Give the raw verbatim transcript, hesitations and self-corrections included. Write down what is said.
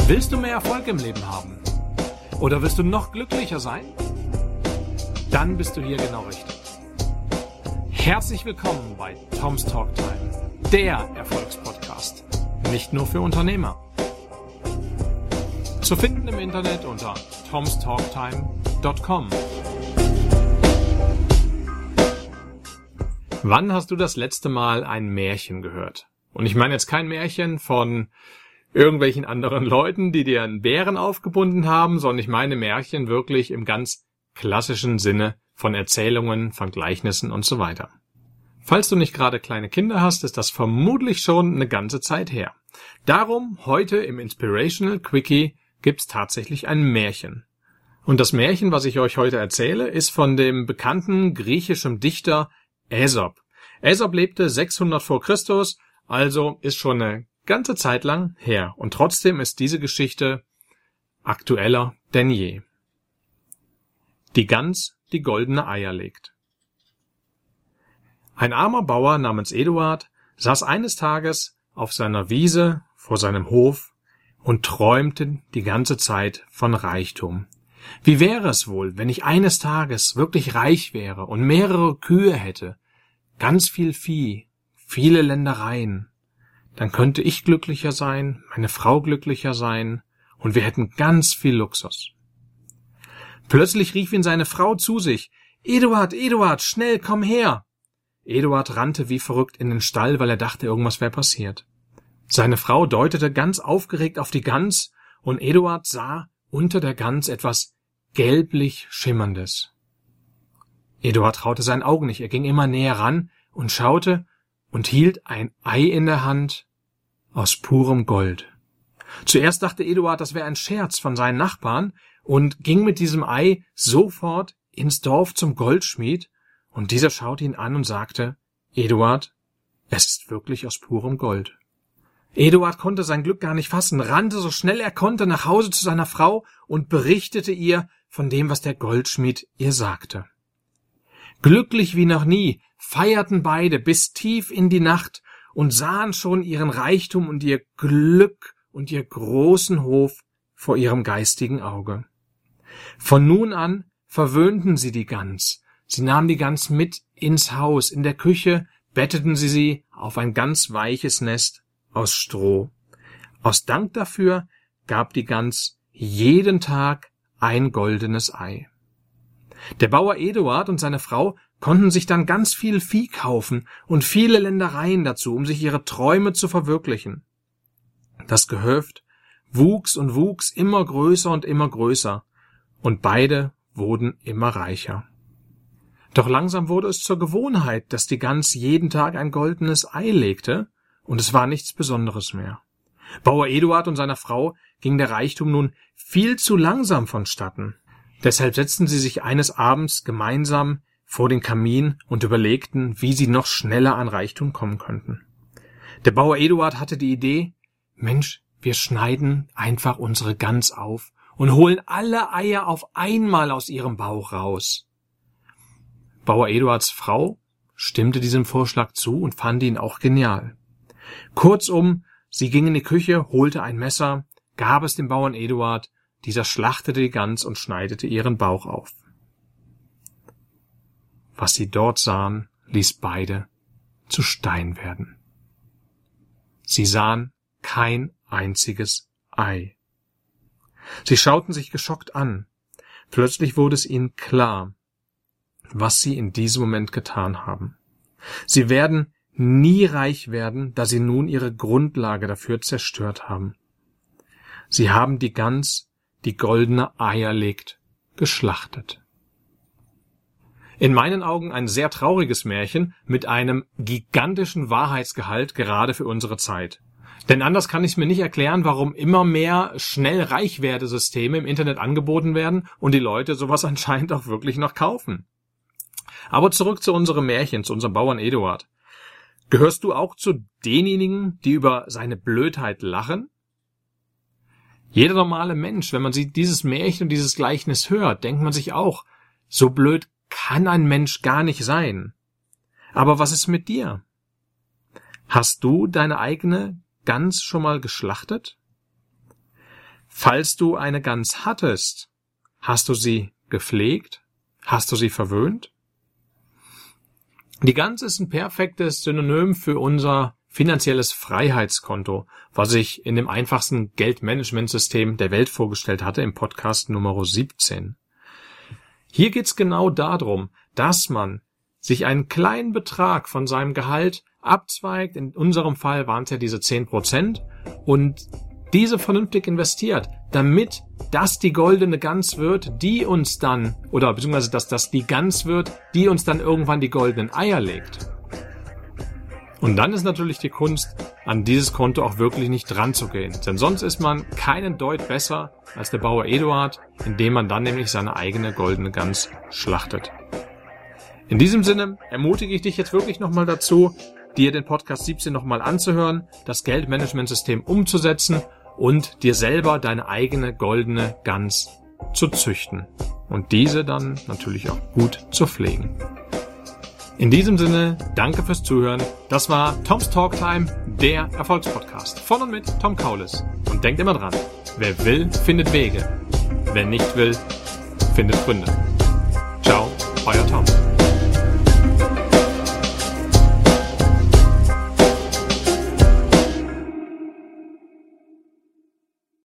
Willst du mehr Erfolg im Leben haben? Oder willst du noch glücklicher sein? Dann bist du hier genau richtig. Herzlich willkommen bei Tom's Talk Time, der Erfolgspodcast. Nicht nur für Unternehmer. Zu finden im Internet unter toms talk time dot com. Wann hast du das letzte Mal ein Märchen gehört? Und ich meine jetzt kein Märchen von irgendwelchen anderen Leuten, die dir einen Bären aufgebunden haben, sondern ich meine Märchen wirklich im ganz klassischen Sinne von Erzählungen, von Gleichnissen und so weiter. Falls du nicht gerade kleine Kinder hast, ist das vermutlich schon eine ganze Zeit her. Darum, heute im Inspirational Quickie gibt's tatsächlich ein Märchen. Und das Märchen, was ich euch heute erzähle, ist von dem bekannten griechischen Dichter Aesop. Aesop lebte sechshundert vor Christus, also ist schon eine ganze Zeit lang her. Und trotzdem ist diese Geschichte aktueller denn je. Die Gans, die goldene Eier legt. Ein armer Bauer namens Eduard saß eines Tages auf seiner Wiese vor seinem Hof und träumte die ganze Zeit von Reichtum. Wie wäre es wohl, wenn ich eines Tages wirklich reich wäre und mehrere Kühe hätte, ganz viel Vieh, viele Ländereien? Dann könnte ich glücklicher sein, meine Frau glücklicher sein und wir hätten ganz viel Luxus. Plötzlich rief ihn seine Frau zu sich: Eduard, Eduard, schnell, komm her! Eduard rannte wie verrückt in den Stall, weil er dachte, irgendwas wäre passiert. Seine Frau deutete ganz aufgeregt auf die Gans und Eduard sah unter der Gans etwas gelblich Schimmerndes. Eduard traute seinen Augen nicht, er ging immer näher ran und schaute und hielt ein Ei in der Hand aus purem Gold. Zuerst dachte Eduard, das wäre ein Scherz von seinen Nachbarn und ging mit diesem Ei sofort ins Dorf zum Goldschmied, und dieser schaute ihn an und sagte: Eduard, es ist wirklich aus purem Gold. Eduard konnte sein Glück gar nicht fassen, rannte so schnell er konnte nach Hause zu seiner Frau und berichtete ihr von dem, was der Goldschmied ihr sagte. Glücklich wie noch nie feierten beide bis tief in die Nacht und sahen schon ihren Reichtum und ihr Glück und ihr großen Hof vor ihrem geistigen Auge. Von nun an verwöhnten sie die Gans. Sie nahmen die Gans mit ins Haus. In der Küche betteten sie sie auf ein ganz weiches Nest aus Stroh. Aus Dank dafür gab die Gans jeden Tag ein goldenes Ei. Der Bauer Eduard und seine Frau konnten sich dann ganz viel Vieh kaufen und viele Ländereien dazu, um sich ihre Träume zu verwirklichen. Das Gehöft wuchs und wuchs immer größer und immer größer, und beide wurden immer reicher. Doch langsam wurde es zur Gewohnheit, dass die Gans jeden Tag ein goldenes Ei legte, und es war nichts Besonderes mehr. Bauer Eduard und seiner Frau ging der Reichtum nun viel zu langsam vonstatten. Deshalb setzten sie sich eines Abends gemeinsam vor den Kamin und überlegten, wie sie noch schneller an Reichtum kommen könnten. Der Bauer Eduard hatte die Idee: Mensch, wir schneiden einfach unsere Gans auf und holen alle Eier auf einmal aus ihrem Bauch raus. Bauer Eduards Frau stimmte diesem Vorschlag zu und fand ihn auch genial. Kurzum, sie ging in die Küche, holte ein Messer, gab es dem Bauern Eduard, dieser schlachtete die Gans und schneidete ihren Bauch auf. Was sie dort sahen, ließ beide zu Stein werden. Sie sahen kein einziges Ei. Sie schauten sich geschockt an. Plötzlich wurde es ihnen klar, was sie in diesem Moment getan haben. Sie werden nie reich werden, da sie nun ihre Grundlage dafür zerstört haben. Sie haben die Gans, die goldene Eier legt, geschlachtet. In meinen Augen ein sehr trauriges Märchen mit einem gigantischen Wahrheitsgehalt, gerade für unsere Zeit. Denn anders kann ich es mir nicht erklären, warum immer mehr Schnell-Reich-Werde-Systeme im Internet angeboten werden und die Leute sowas anscheinend auch wirklich noch kaufen. Aber zurück zu unserem Märchen, zu unserem Bauern Eduard. Gehörst du auch zu denjenigen, die über seine Blödheit lachen? Jeder normale Mensch, wenn man sich dieses Märchen und dieses Gleichnis hört, denkt man sich auch, so blöd kann ein Mensch gar nicht sein. Aber was ist mit dir? Hast du deine eigene Gans schon mal geschlachtet? Falls du eine Gans hattest, hast du sie gepflegt? Hast du sie verwöhnt? Die Gans ist ein perfektes Synonym für unser finanzielles Freiheitskonto, was ich in dem einfachsten Geldmanagementsystem der Welt vorgestellt hatte im Podcast Nummer siebzehn. Hier geht's genau darum, dass man sich einen kleinen Betrag von seinem Gehalt abzweigt, in unserem Fall waren es ja diese zehn Prozent, und diese vernünftig investiert, damit das die goldene Gans wird, die uns dann, oder beziehungsweise dass das die Gans wird, die uns dann irgendwann die goldenen Eier legt. Und dann ist natürlich die Kunst, an dieses Konto auch wirklich nicht dran zu gehen. Denn sonst ist man keinen Deut besser als der Bauer Eduard, indem man dann nämlich seine eigene goldene Gans schlachtet. In diesem Sinne ermutige ich dich jetzt wirklich nochmal dazu, dir den Podcast siebzehn nochmal anzuhören, das Geldmanagementsystem umzusetzen und dir selber deine eigene goldene Gans zu züchten und diese dann natürlich auch gut zu pflegen. In diesem Sinne, danke fürs Zuhören. Das war Tom's Talk Time, der Erfolgspodcast von und mit Tom Kaulis. Und denkt immer dran, wer will, findet Wege. Wer nicht will, findet Gründe. Ciao, euer Tom.